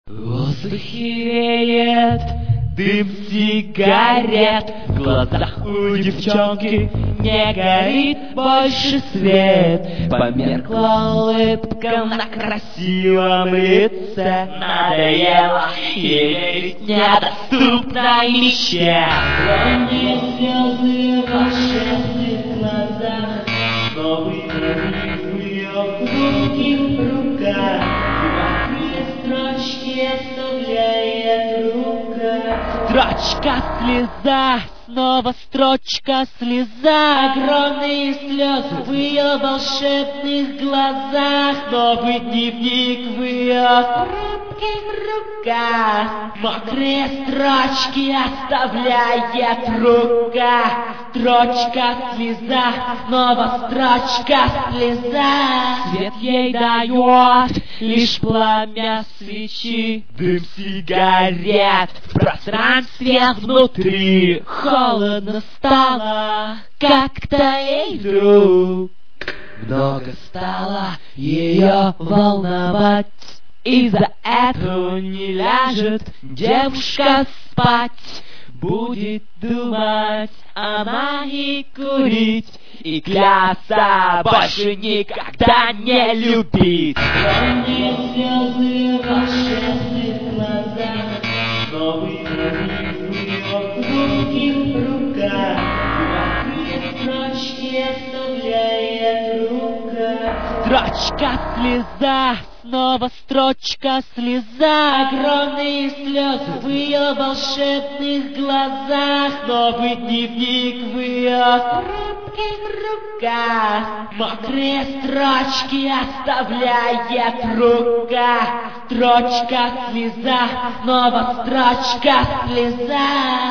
В воздухе веет дым сигарет, в глазах у девчонки не горит больше свет. Померкла улыбка на красивом лице, надоело ей верить недоступной мечте. Ранние слезы в волшебных глазах, новый мир в ее хрупких руках. Строчки оставляет рука. Строчка, слеза, снова строчка, слеза. Огромные слезы в ее волшебных глазах. Новый дневник в ее хрупких руках. Мокрые строчки оставляет рука. Строчка, слеза, снова строчка, слеза. Свет ей дает лишь пламя свечи, дым сигарет. В пространстве внутри холодно стало, как-то ей вдруг много стало ее волновать. И за этого не ляжет девушка спать, будет думать о магии, курить и клясться больше никогда не любить. Ранние слезы в волшебных глазах, новый мир в ее хрупких руках. Мокрые строчки оставляет рука. Строчка, слеза, снова строчка, слеза. Огромные слезы в ее волшебных глазах. Новый дневник в ее хрупких руках. Мокрые строчки оставляет рука. Строчка, слеза, снова строчка, слеза.